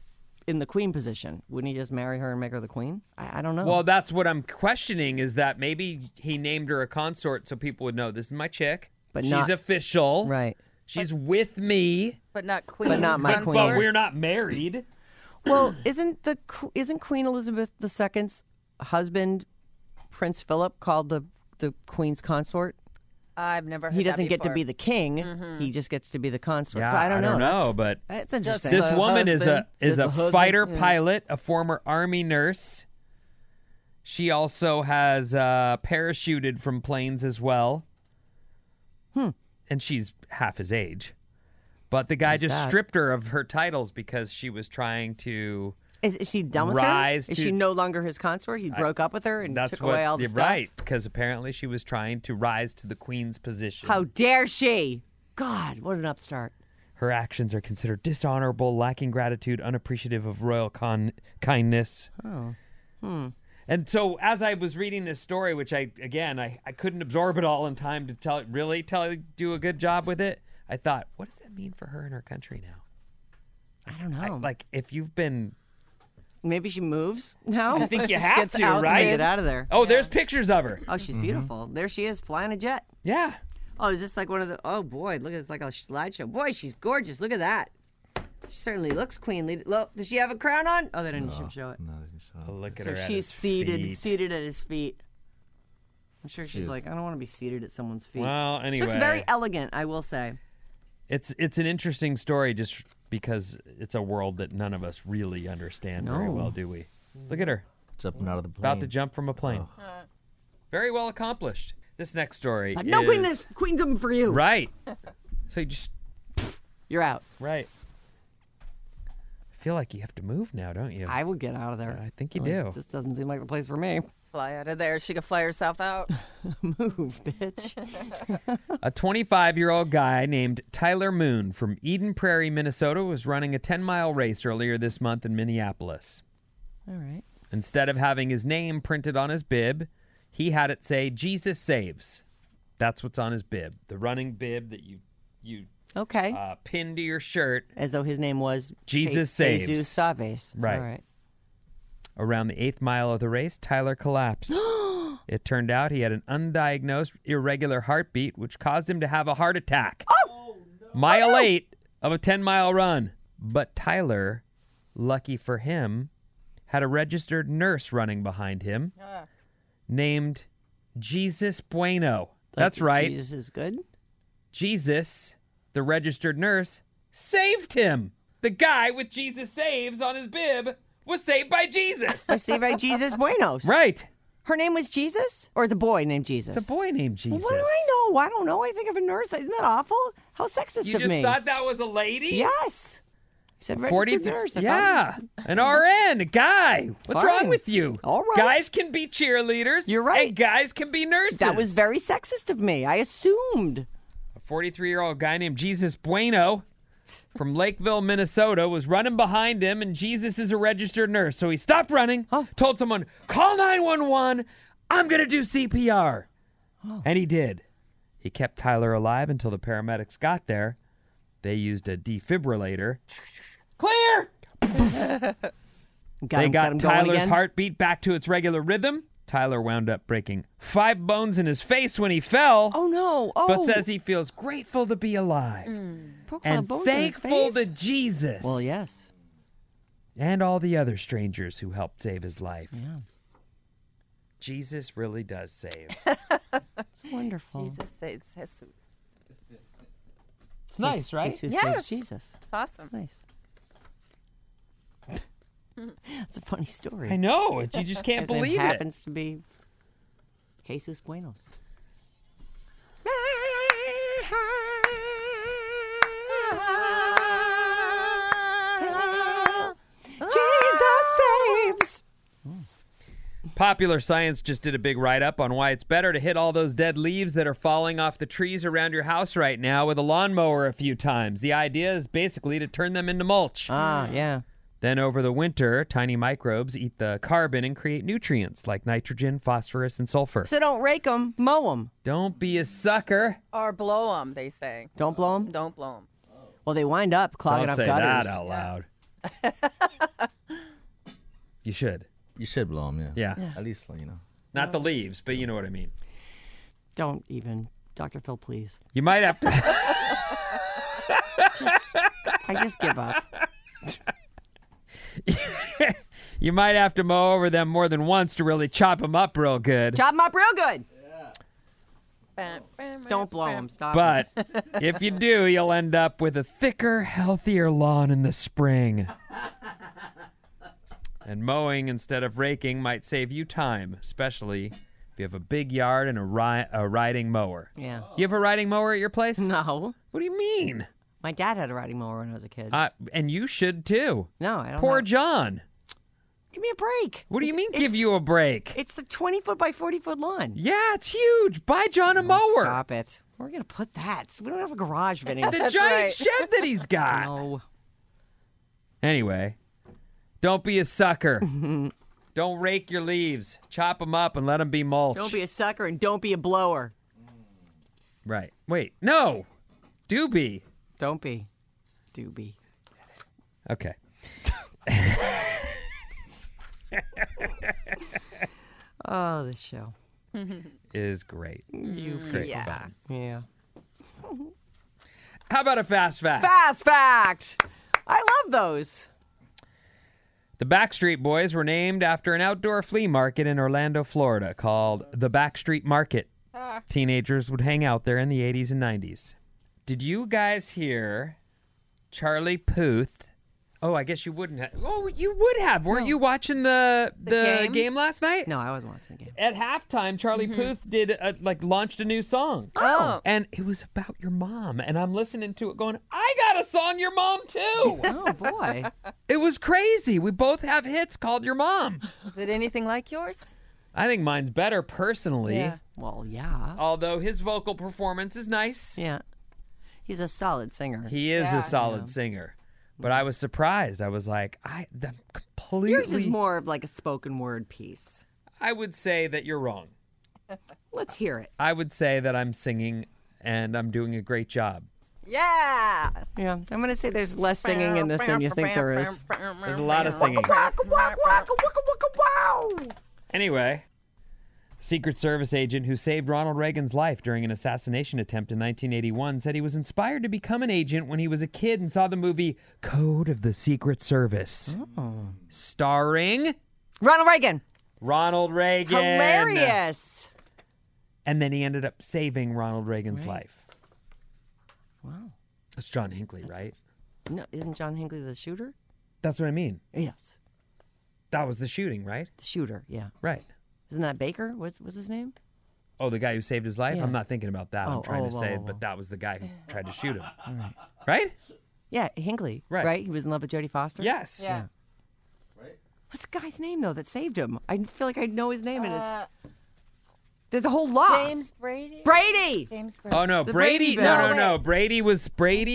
Speaker 2: in the queen position? Wouldn't he just marry her and make her the queen? I don't know.
Speaker 3: Well, that's what I'm questioning, is that maybe he named her a consort so people would know this is my chick.
Speaker 2: But
Speaker 3: she's
Speaker 2: not-
Speaker 3: official.
Speaker 2: right.
Speaker 3: She's with me.
Speaker 5: But not queen.
Speaker 2: But not my
Speaker 5: consort.
Speaker 2: queen.
Speaker 3: But we're not married.
Speaker 2: Well, isn't Queen Elizabeth II's husband Prince Philip called the queen's consort?
Speaker 5: I've never heard
Speaker 2: He
Speaker 5: that
Speaker 2: doesn't get to
Speaker 5: before.
Speaker 2: be the king. He just gets to be the consort.
Speaker 3: Yeah,
Speaker 2: so I don't know.
Speaker 3: know, but
Speaker 2: It's interesting.
Speaker 3: this
Speaker 5: the
Speaker 3: woman is
Speaker 5: husband.
Speaker 3: a
Speaker 2: the husband,
Speaker 3: fighter
Speaker 2: yeah.
Speaker 3: pilot, a former Army nurse. She also has parachuted from planes as well. And she's half his age. But the guy
Speaker 2: Who's
Speaker 3: just
Speaker 2: that?
Speaker 3: stripped her of her titles because she was trying to.
Speaker 2: Is she done with
Speaker 3: rise
Speaker 2: her? Is
Speaker 3: to-
Speaker 2: she no longer his consort? He broke up with her and
Speaker 3: That's
Speaker 2: took
Speaker 3: what
Speaker 2: away all the
Speaker 3: you're
Speaker 2: stuff?
Speaker 3: right, because apparently she was trying to rise to the queen's position.
Speaker 2: How dare she? God, what an upstart.
Speaker 3: Her actions are considered dishonorable, lacking gratitude, unappreciative of royal kindness.
Speaker 2: Oh.
Speaker 3: And so, as I was reading this story, which I couldn't absorb it all in time to do a good job with it. I thought, what does that mean for her in her country now?
Speaker 2: I don't know.
Speaker 3: Like, if you've been,
Speaker 2: Maybe she moves now?
Speaker 3: I think you
Speaker 5: She
Speaker 3: have
Speaker 5: gets
Speaker 3: to,
Speaker 5: ousted.
Speaker 3: right?
Speaker 2: Get out of there.
Speaker 3: Oh, there's pictures of her.
Speaker 2: Oh, she's beautiful. There she is, flying a jet.
Speaker 3: Yeah.
Speaker 2: Oh, is this like one of the... Oh, boy, look, it's like a slideshow. Boy, she's gorgeous. Look at that. She certainly looks queenly. Look, does she have a crown on? Oh, they didn't show it.
Speaker 4: No, they didn't show
Speaker 3: Oh,
Speaker 4: it.
Speaker 3: look at
Speaker 2: So
Speaker 3: her. at
Speaker 2: she's
Speaker 3: his
Speaker 2: seated
Speaker 3: feet.
Speaker 2: at his feet. I'm sure she's
Speaker 4: is.
Speaker 2: like, I don't want to be seated at someone's feet.
Speaker 3: Well,
Speaker 2: She
Speaker 3: anyway,
Speaker 2: looks very elegant, I will say.
Speaker 3: it's an interesting story just because it's a world that none of us really understand very
Speaker 2: No.
Speaker 3: well, do we? Look at her,
Speaker 4: Jumping out of the plane.
Speaker 3: about to jump from a plane. Very well accomplished. This next story
Speaker 2: No
Speaker 3: is
Speaker 2: queendom for you.
Speaker 3: right. So you just
Speaker 2: You're out.
Speaker 3: right. I feel like you have to move now, don't you?
Speaker 2: I would get out of there.
Speaker 3: I think you
Speaker 2: Like,
Speaker 3: do.
Speaker 2: This doesn't seem like the place for me.
Speaker 5: Fly out of there. She could fly herself out.
Speaker 2: Move, bitch.
Speaker 3: A 25-year-old guy named Tyler Moon from Eden Prairie, Minnesota, was running a 10-mile race earlier this month in Minneapolis.
Speaker 2: All right.
Speaker 3: Instead of having his name printed on his bib, he had it say, Jesus Saves. That's what's on his bib. The running bib that you
Speaker 2: Okay.
Speaker 3: pin to your shirt.
Speaker 2: As though his name was
Speaker 3: Jesus Saves.
Speaker 2: Jesus Saves.
Speaker 3: Right.
Speaker 2: All right.
Speaker 3: Around the 8th mile of the race, Tyler collapsed. It turned out he had an undiagnosed irregular heartbeat, which caused him to have a heart attack. Mile 8 of a 10-mile run. But Tyler, lucky for him, had a registered nurse running behind him named Jesus Bueno. That's
Speaker 2: Like,
Speaker 3: right.
Speaker 2: Jesus is good.
Speaker 3: Jesus, the registered nurse, saved him. The guy with Jesus Saves on his bib was saved by Jesus.
Speaker 2: I see by Jesus Buenos.
Speaker 3: Right.
Speaker 2: Her name was Jesus? Or it's a boy named Jesus?
Speaker 3: It's a boy named
Speaker 2: Well,
Speaker 3: Jesus.
Speaker 2: what do I know? I don't know. I think of a nurse. Isn't that awful? How sexist
Speaker 3: You
Speaker 2: of
Speaker 3: just
Speaker 2: me.
Speaker 3: thought that was a lady?
Speaker 2: Yes. You said
Speaker 3: 40
Speaker 2: registered nurse. I
Speaker 3: yeah. An RN, a guy. What's
Speaker 2: Fine.
Speaker 3: wrong with you?
Speaker 2: All right.
Speaker 3: Guys can be cheerleaders.
Speaker 2: You're right.
Speaker 3: And guys can be nurses.
Speaker 2: That was very sexist of me. I assumed.
Speaker 3: A 43-year-old guy named Jesus Bueno from Lakeville, Minnesota, was running behind him, and Jesus is a registered nurse. So he stopped running, told someone, call 911. I'm going to do CPR. And he did. He kept Tyler alive until the paramedics got there. They used a defibrillator. Clear! They got
Speaker 2: him going
Speaker 3: Tyler's
Speaker 2: again?
Speaker 3: heartbeat back to its regular rhythm. Tyler wound up breaking 5 bones in his face when he fell,
Speaker 2: Oh, no. Oh.
Speaker 3: but says he feels grateful to be alive
Speaker 2: Broke five
Speaker 3: and
Speaker 2: bones in his
Speaker 3: thankful to
Speaker 2: face?
Speaker 3: Jesus
Speaker 2: Well, yes.
Speaker 3: and all the other strangers who helped save his life.
Speaker 2: Yeah.
Speaker 3: Jesus really does save.
Speaker 2: It's wonderful.
Speaker 5: Jesus saves Jesus.
Speaker 3: It's nice, right?
Speaker 2: Jesus
Speaker 5: Yes.
Speaker 2: saves Jesus.
Speaker 5: It's awesome.
Speaker 2: Nice. It's a funny story.
Speaker 3: I know. You just can't
Speaker 2: His name
Speaker 3: believe it.
Speaker 2: happens to be Jesus Buenos. Jesus saves.
Speaker 3: Popular Science just did a big write-up on why it's better to hit all those dead leaves that are falling off the trees around your house right now with a lawnmower a few times. The idea is basically to turn them into mulch.
Speaker 2: Ah, yeah.
Speaker 3: Then over the winter, tiny microbes eat the carbon and create nutrients like nitrogen, phosphorus, and sulfur.
Speaker 2: So don't rake them, mow them.
Speaker 3: Don't be a sucker.
Speaker 5: Or blow them, they say.
Speaker 2: Don't blow them.
Speaker 5: Don't blow them.
Speaker 2: Well, they wind up clogging
Speaker 3: Don't
Speaker 2: up
Speaker 3: say
Speaker 2: gutters.
Speaker 3: that out loud. You should.
Speaker 4: You should blow them, yeah.
Speaker 3: Yeah.
Speaker 4: At least, you know.
Speaker 3: Not the leaves, but you know what I mean.
Speaker 2: Don't even. Dr. Phil, please.
Speaker 3: You might have to.
Speaker 2: I just give up.
Speaker 3: You might have to mow over them more than once to really chop them up real good.
Speaker 2: Chop them up real good. Don't blow them. Stop.
Speaker 3: But if you do, you'll end up with a thicker, healthier lawn in the spring. And mowing instead of raking might save you time, especially if you have a big yard and a riding mower.
Speaker 2: Yeah.
Speaker 3: You have a riding mower at your place?
Speaker 2: No.
Speaker 3: What do you mean?
Speaker 2: My dad had a riding mower when I was a kid.
Speaker 3: And you should too.
Speaker 2: No, I don't.
Speaker 3: Poor
Speaker 2: have-
Speaker 3: John.
Speaker 2: Give me a break.
Speaker 3: What do you mean
Speaker 2: It's-
Speaker 3: give you a break?
Speaker 2: It's the 20-foot by 40-foot lawn.
Speaker 3: Yeah, it's huge. Buy John a mower.
Speaker 2: Stop it. Where are we going to put that? We don't have a garage, Vinny.
Speaker 3: The giant
Speaker 5: right.
Speaker 3: shed that he's got.
Speaker 2: No.
Speaker 3: Anyway, don't be a sucker. Don't rake your leaves. Chop them up and let them be mulch.
Speaker 2: Don't be a sucker and don't be a blower.
Speaker 3: Right. Wait. No. Do be.
Speaker 2: Don't be. Do be.
Speaker 3: Okay.
Speaker 2: Oh, this show.
Speaker 3: Is great. It's great
Speaker 5: yeah.
Speaker 3: fun.
Speaker 2: Yeah.
Speaker 3: How about a fast fact?
Speaker 2: Fast fact. I love those.
Speaker 3: The Backstreet Boys were named after an outdoor flea market in Orlando, Florida called the Backstreet Market. Teenagers would hang out there in the 80s and 90s. Did you guys hear Charlie Puth? Oh, I guess you wouldn't have. Oh, you would have. Weren't you watching the game last night?
Speaker 2: No, I wasn't watching the game.
Speaker 3: At halftime, Charlie Puth did launched a new song.
Speaker 5: Oh.
Speaker 3: And it was about your mom. And I'm listening to it going, I got a song your mom too.
Speaker 2: Oh, boy.
Speaker 3: It was crazy. We both have hits called Your Mom.
Speaker 5: Is it anything like yours?
Speaker 3: I think mine's better personally.
Speaker 5: Yeah.
Speaker 2: Well, yeah.
Speaker 3: Although his vocal performance is nice.
Speaker 2: Yeah. He's a solid singer.
Speaker 3: He is
Speaker 5: Yeah.
Speaker 3: a solid singer. But I was surprised. I was like, the completely.
Speaker 2: Yours is more of like a spoken word piece.
Speaker 3: I would say that you're wrong.
Speaker 2: Let's hear it.
Speaker 3: I would say that I'm singing and I'm doing a great job.
Speaker 5: Yeah.
Speaker 2: Yeah. I'm going to say there's less singing in this than you think there is.
Speaker 3: There's a lot of singing. Anyway, Secret Service agent who saved Ronald Reagan's life during an assassination attempt in 1981 said he was inspired to become an agent when he was a kid and saw the movie Code of the Secret Service. Starring
Speaker 2: Ronald Reagan.
Speaker 3: Ronald Reagan.
Speaker 2: Hilarious.
Speaker 3: And then he ended up saving Ronald Reagan's life.
Speaker 2: Wow.
Speaker 3: That's John Hinckley, right?
Speaker 2: No, isn't John Hinckley the shooter?
Speaker 3: That's what I mean.
Speaker 2: Yes.
Speaker 3: That was the shooting, right?
Speaker 2: The shooter, yeah.
Speaker 3: Right.
Speaker 2: Isn't that Baker? What's his name?
Speaker 3: Oh, the guy who saved his life?
Speaker 2: Yeah.
Speaker 3: I'm not thinking about that. I'm
Speaker 2: Oh,
Speaker 3: trying to
Speaker 2: oh,
Speaker 3: say,
Speaker 2: oh, oh.
Speaker 3: but that was the guy who tried to shoot him. Right?
Speaker 2: Yeah, Hinckley.
Speaker 3: Right.
Speaker 2: He was in love with Jodie Foster?
Speaker 3: Yes.
Speaker 5: Yeah.
Speaker 2: What's the guy's name, though, that saved him? I feel like I know his name, and it's... There's a whole lot.
Speaker 5: James Brady.
Speaker 2: Brady!
Speaker 5: James Brady.
Speaker 3: Oh no,
Speaker 2: The
Speaker 3: Brady!
Speaker 2: Brady
Speaker 3: No,
Speaker 2: bill.
Speaker 3: no, no. Brady was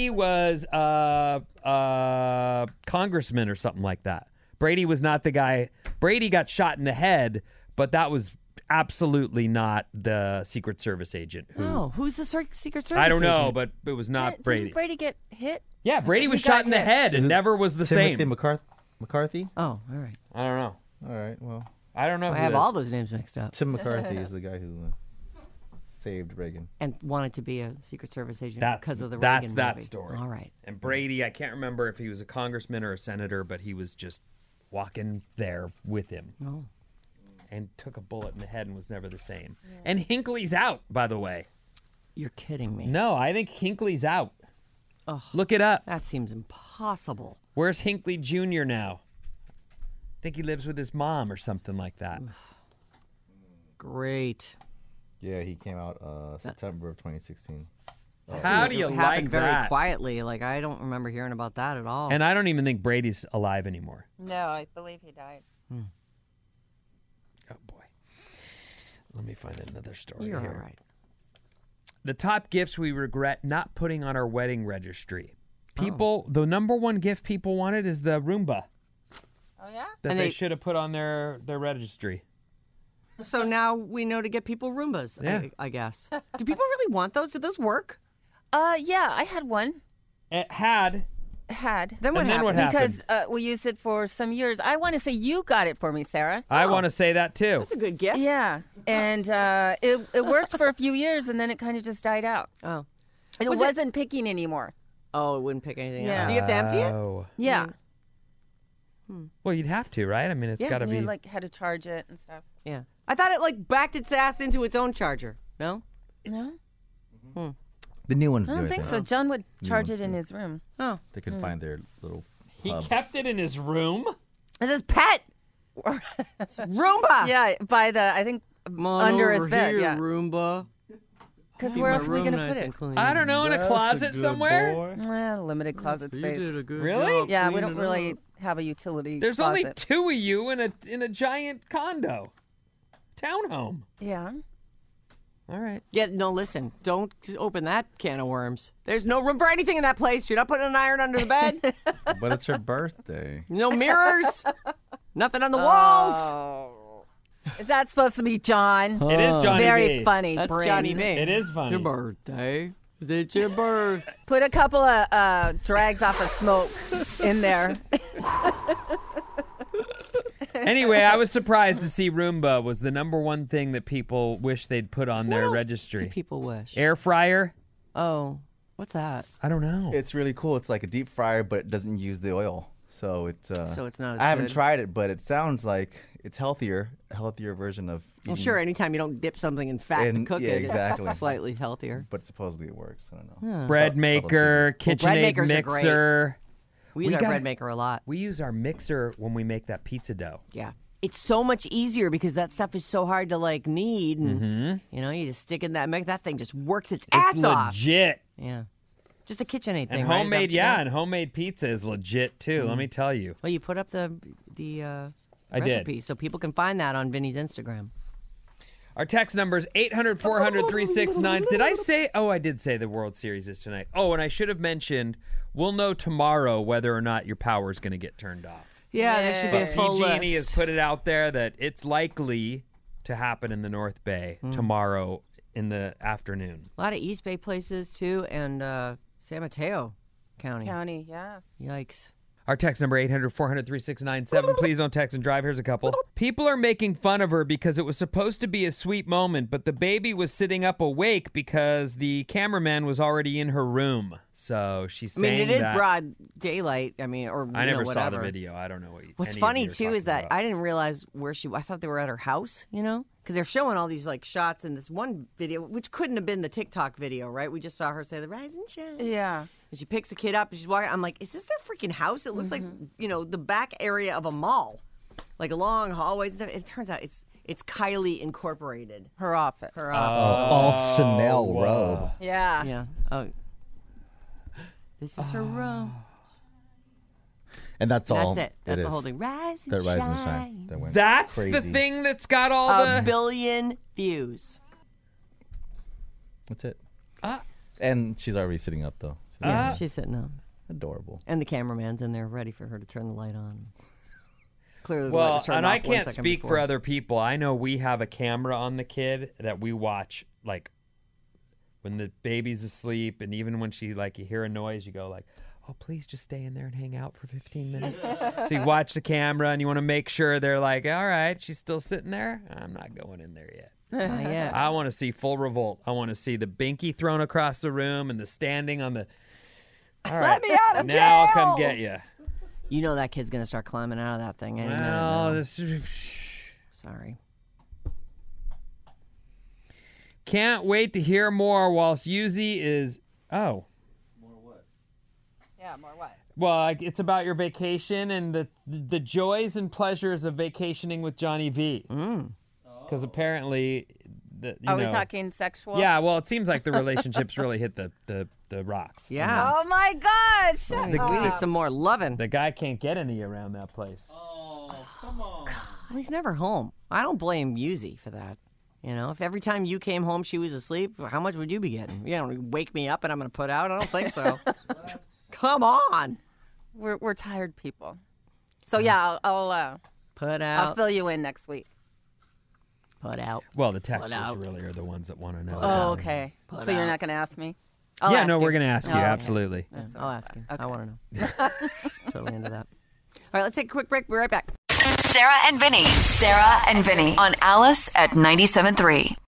Speaker 3: congressman or something like that. Brady was not the guy. Brady got shot in the head, but that was absolutely not the Secret Service agent. Who,
Speaker 2: Oh, who's the Secret Service
Speaker 3: I don't know,
Speaker 2: agent?
Speaker 3: but it was not
Speaker 5: Didn't
Speaker 3: Brady.
Speaker 5: Brady get hit?
Speaker 3: Yeah, Brady
Speaker 5: He
Speaker 3: was
Speaker 5: got
Speaker 3: shot in the
Speaker 5: hit.
Speaker 3: head and
Speaker 4: Is it
Speaker 3: never was the
Speaker 4: Timothy
Speaker 3: same.
Speaker 4: McCarthy?
Speaker 2: Oh, all right.
Speaker 3: I don't know.
Speaker 4: All right, well,
Speaker 3: I don't know.
Speaker 2: I
Speaker 3: who
Speaker 2: have
Speaker 3: it is.
Speaker 2: all those names mixed up.
Speaker 4: Tim McCarthy is the guy who saved Reagan.
Speaker 2: And wanted to be a Secret Service agent
Speaker 3: That's-
Speaker 2: because of the
Speaker 3: that's
Speaker 2: Reagan
Speaker 3: that
Speaker 2: movie.
Speaker 3: story.
Speaker 2: All right.
Speaker 3: And Brady, I can't remember if he was a congressman or a senator, but he was just walking there with him.
Speaker 2: Oh.
Speaker 3: And took a bullet in the head and was never the same. And Hinckley's out, by the way.
Speaker 2: You're kidding me.
Speaker 3: No, I think Hinckley's out.
Speaker 2: Ugh.
Speaker 3: Look it up.
Speaker 2: That seems impossible.
Speaker 3: Where's Hinckley Jr. now? I think he lives with his mom or something like that.
Speaker 2: Great.
Speaker 4: Yeah, he came out September of 2016.
Speaker 3: How do you
Speaker 2: It
Speaker 3: like
Speaker 2: happened very
Speaker 3: that?
Speaker 2: quietly. Like, I don't remember hearing about that at all.
Speaker 3: And I don't even think Brady's alive anymore.
Speaker 5: No, I believe he died.
Speaker 3: Oh, boy. Let me find another story
Speaker 2: You're
Speaker 3: here.
Speaker 2: all right.
Speaker 3: The top gifts we regret not putting on our wedding registry. The number one gift people wanted is the Roomba
Speaker 5: Oh, yeah?
Speaker 3: that
Speaker 2: And
Speaker 3: they
Speaker 2: they-
Speaker 3: should have put on their registry.
Speaker 2: So now we know to get people Roombas,
Speaker 3: Yeah.
Speaker 2: I guess. Do people really want those? Do those work?
Speaker 5: Yeah, I had one.
Speaker 3: It had
Speaker 5: had.
Speaker 2: Then what
Speaker 3: And then
Speaker 2: happened?
Speaker 3: what
Speaker 5: Because we used it for some years. I want to say you got it for me, Sarah.
Speaker 3: I want to say that too.
Speaker 2: That's a good gift.
Speaker 5: Yeah, and it worked for a few years, and then it kind of just died out.
Speaker 2: Oh.
Speaker 5: It
Speaker 2: Was it-
Speaker 5: wasn't picking anymore.
Speaker 2: Oh, it wouldn't pick anything
Speaker 5: Yeah.
Speaker 2: up. Do you have to empty it?
Speaker 3: Oh.
Speaker 5: Yeah,
Speaker 3: Well, you'd have to, right? I mean, it's
Speaker 2: Yeah,
Speaker 3: got to
Speaker 5: and
Speaker 3: be.
Speaker 5: you like had to charge it and stuff.
Speaker 2: Yeah. I thought it like backed its ass into its own charger. No?
Speaker 5: No,
Speaker 4: The new ones
Speaker 5: I
Speaker 4: do
Speaker 5: don't
Speaker 4: it.
Speaker 5: think
Speaker 4: though.
Speaker 5: so. John would charge
Speaker 4: ones
Speaker 5: it in
Speaker 4: do.
Speaker 5: his room.
Speaker 2: Oh.
Speaker 4: They can find their little.
Speaker 3: He
Speaker 4: hub.
Speaker 3: kept it in his room.
Speaker 2: This is pet. Roomba.
Speaker 5: Yeah, by the I think
Speaker 2: Come on
Speaker 5: under
Speaker 2: over
Speaker 5: his bed.
Speaker 2: here,
Speaker 5: Yeah,
Speaker 2: Roomba.
Speaker 5: because
Speaker 2: Keep
Speaker 5: where
Speaker 2: my
Speaker 5: else are we
Speaker 2: room
Speaker 5: gonna
Speaker 2: nice
Speaker 5: put
Speaker 2: and
Speaker 5: it?
Speaker 2: clean.
Speaker 3: I don't know, in a closet somewhere.
Speaker 5: Limited closet space.
Speaker 3: Really?
Speaker 5: Yeah, we don't really have a utility.
Speaker 3: There's
Speaker 5: closet.
Speaker 3: only 2 of you in a giant condo, townhome.
Speaker 5: Yeah.
Speaker 3: All right.
Speaker 2: Yeah, no, listen. Don't open that can of worms. There's no room for anything in that place. You're not putting an iron under the bed.
Speaker 4: But it's her birthday.
Speaker 2: No mirrors. Nothing on the walls.
Speaker 5: Oh. Is that supposed to be John?
Speaker 3: It is Johnny
Speaker 5: Very
Speaker 3: B.
Speaker 5: funny.
Speaker 2: That's
Speaker 5: Bryn.
Speaker 2: Johnny B.
Speaker 3: It is funny.
Speaker 2: Your birthday. Is it your birthday?
Speaker 5: Put a couple of drags off of smoke in there.
Speaker 3: Anyway, I was surprised to see Roomba was the number one thing that people wish they'd put on their
Speaker 2: Do
Speaker 3: registry.
Speaker 2: people wish?
Speaker 3: Air fryer?
Speaker 2: Oh, what's that?
Speaker 3: I don't know.
Speaker 4: It's really cool. It's like a deep fryer, but it doesn't use the oil. So it's.
Speaker 2: So it's not as
Speaker 4: I haven't
Speaker 2: good.
Speaker 4: tried it, but it sounds like it's healthier. A healthier version of.
Speaker 2: Well,
Speaker 4: eating-
Speaker 2: sure. Anytime you don't dip something in fat to
Speaker 4: And-
Speaker 2: cook
Speaker 4: yeah,
Speaker 2: it,
Speaker 4: exactly.
Speaker 2: it's slightly healthier.
Speaker 4: But supposedly it works. I don't know.
Speaker 3: Bread
Speaker 4: Subtle
Speaker 3: maker,
Speaker 2: Well, bread
Speaker 3: KitchenAid
Speaker 2: makers are great.
Speaker 3: mixer.
Speaker 2: We use
Speaker 3: We
Speaker 2: our
Speaker 3: got-
Speaker 2: bread maker a lot.
Speaker 3: We use our mixer when we make that pizza dough.
Speaker 2: Yeah. It's so much easier because that stuff is so hard to like knead, and you know, you just stick in that mix. That thing just works its ass
Speaker 3: It's
Speaker 2: off.
Speaker 3: legit.
Speaker 2: Yeah, just a KitchenAid thing.
Speaker 3: And
Speaker 2: right? Is that
Speaker 3: homemade,
Speaker 2: what you
Speaker 3: yeah,
Speaker 2: got?
Speaker 3: and homemade pizza is legit too. Let me tell you.
Speaker 2: Well, you put up the
Speaker 3: I did.
Speaker 2: recipe so people can find that on Vinny's Instagram.
Speaker 3: Our text number is 800-400-369. Did I say? Oh, I did say the World Series is tonight. Oh, and I should have mentioned we'll know tomorrow whether or not your power is going to get turned off.
Speaker 2: Yeah, there should be a
Speaker 3: But
Speaker 2: full
Speaker 3: PG&E has
Speaker 2: list.
Speaker 3: put it out there that it's likely to happen in the North Bay tomorrow in the afternoon.
Speaker 2: A lot of East Bay places too, and San Mateo County.
Speaker 5: Yes.
Speaker 2: Yikes.
Speaker 3: Our text number 800-400-3697. Please don't text and drive. Here's a couple. People are making fun of her because it was supposed to be a sweet moment, but the baby was sitting up awake because the cameraman was already in her room. So she's
Speaker 2: I
Speaker 3: saying
Speaker 2: mean, it is
Speaker 3: that.
Speaker 2: broad daylight. I mean, or
Speaker 3: I
Speaker 2: you
Speaker 3: never
Speaker 2: know,
Speaker 3: saw the
Speaker 2: whatever.
Speaker 3: video. I don't know what.
Speaker 2: What's
Speaker 3: any of
Speaker 2: funny
Speaker 3: you are
Speaker 2: too is
Speaker 3: talking
Speaker 2: that
Speaker 3: about.
Speaker 2: I didn't realize where she. I thought they were at her house. You know, because they're showing all these like shots in this one video, which couldn't have been the TikTok video, right? We just saw her say the rise and shine.
Speaker 5: Yeah.
Speaker 2: And she picks a kid up and she's walking. I'm like, is this their freaking house? It looks like, you know, the back area of a mall, like long hallways and stuff. It turns out it's Kylie Incorporated.
Speaker 5: Her office.
Speaker 2: Her office.
Speaker 4: All Chanel robe.
Speaker 5: Yeah.
Speaker 2: Yeah. Oh. This is her room.
Speaker 4: And that's all.
Speaker 2: That's it. That's the
Speaker 4: is.
Speaker 2: whole thing. Rise and
Speaker 4: That rise
Speaker 2: shine.
Speaker 4: and shine. That went
Speaker 3: That's
Speaker 4: crazy.
Speaker 3: the thing that's got all
Speaker 2: A
Speaker 3: the.
Speaker 2: billion views.
Speaker 4: That's it.
Speaker 3: Ah.
Speaker 4: And she's already sitting up though.
Speaker 2: Yeah, she's sitting up.
Speaker 4: Adorable.
Speaker 2: And the cameraman's in there ready for her to turn the light on. Clearly, the light
Speaker 3: Well,
Speaker 2: was turned
Speaker 3: and
Speaker 2: off
Speaker 3: I
Speaker 2: 1
Speaker 3: can't
Speaker 2: second
Speaker 3: speak
Speaker 2: before.
Speaker 3: for other people. I know we have a camera on the kid that we watch, like, when the baby's asleep, and even when she, like, you hear a noise, you go, like, oh, please just stay in there and hang out for 15 minutes. So you watch the camera, and you want to make sure they're like, all right, she's still sitting there? I'm not going in there yet.
Speaker 2: Not yet.
Speaker 3: I want to see full revolt. I want to see the binky thrown across the room and the standing on the... All right.
Speaker 2: Let me out of jail!
Speaker 3: Now I'll come get you.
Speaker 2: You know that kid's gonna start climbing out of that thing any minute
Speaker 3: Well,
Speaker 2: now.
Speaker 3: this...
Speaker 2: Sorry.
Speaker 3: Can't wait to hear more whilst Yuzi is... Oh.
Speaker 5: Yeah, more what?
Speaker 3: Well, it's about your vacation and the joys and pleasures of vacationing with Johnny V. Because apparently...
Speaker 5: Are we talking sexual?
Speaker 3: Yeah, well, it seems like the relationships really hit the rocks.
Speaker 2: Yeah.
Speaker 5: Oh my gosh. Shut
Speaker 2: We need
Speaker 5: up.
Speaker 2: some more loving.
Speaker 3: The guy can't get any around that place.
Speaker 2: Well, he's never home. I don't blame Yuzi for that. You know, if every time you came home she was asleep, how much would you be getting? You don't wake me up and I'm going to put out? I don't think so. Come on.
Speaker 5: We're tired people. So yeah, I'll
Speaker 2: Put out.
Speaker 5: fill you in next week.
Speaker 2: Put out.
Speaker 3: Well, the texters
Speaker 2: out.
Speaker 3: really are the ones that want to know.
Speaker 5: Oh, okay.
Speaker 2: Put
Speaker 5: So you're
Speaker 2: out.
Speaker 5: not going to ask me?
Speaker 2: I'll
Speaker 3: yeah,
Speaker 2: ask
Speaker 3: no,
Speaker 2: you.
Speaker 3: we're going to ask you.
Speaker 2: Oh, okay.
Speaker 3: Absolutely.
Speaker 2: Yeah, I'll ask you. I
Speaker 5: Okay.
Speaker 2: want to know. Totally into that. All right, let's take a quick break. Be right back.
Speaker 1: Sarah and Vinny. Sarah and Vinny on Alice at 97.3.